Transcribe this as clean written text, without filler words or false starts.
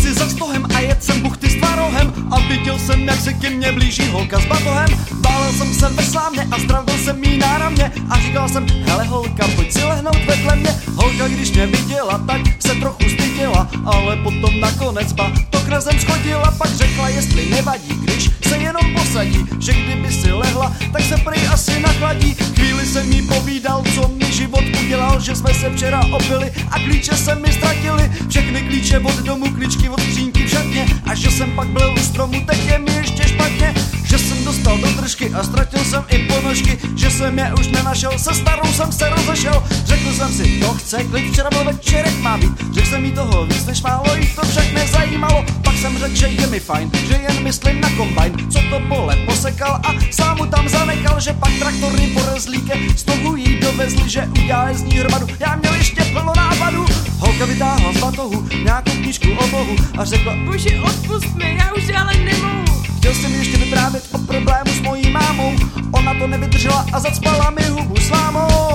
si za stohem a jet jsem buchty s tvarohem a viděl jsem, jak se ke mně blíží holka s batohem. Bálel jsem se veslá mě a zdravil jsem jí náramně a říkal jsem, hele holka, pojď si lehnout vedle mě. Holka, když mě viděla, tak se trochu styděla, ale potom nakonec to k zem schodila. Pak řekla, jestli nevadí, když se jenom posadí, že kdyby si lehla, tak se prý asi nachladí. Chvíli jsem jí povídal, co mi život udělal, že jsme se včera opili a klíče se mi ztratili. Všechny klíče od domu, klíčky od skřínky v šatně, a že jsem pak byl u stromu, teď je mi ještě špatně. Že jsem dostal do držky a ztratil jsem i ponožky, že jsem je už nenašel, se starou jsem se rozešel. Řekl jsem si, to chce klid, včera byl večerek má být. Řekl jsem jí toho víc než málo, jí to však nezajímalo. Pak jsem řekl, že je mi fajn, že jen myslím na kombajn, co to pole posekal a sám mu tam zanechal. Že pak traktory porezlíkem z toho jí dovezli, že udělali z ní hromadu. Já měl ještě plno nápadů. Holka vytáhla z batohu nějakou knížku o Bohu a řekla, bože, odpust mi, já už ale nemohu. Chtěl jsem ještě vyprávět o problému s mojí mámou, ona to nevydržela a zacpala mi hubu slámou.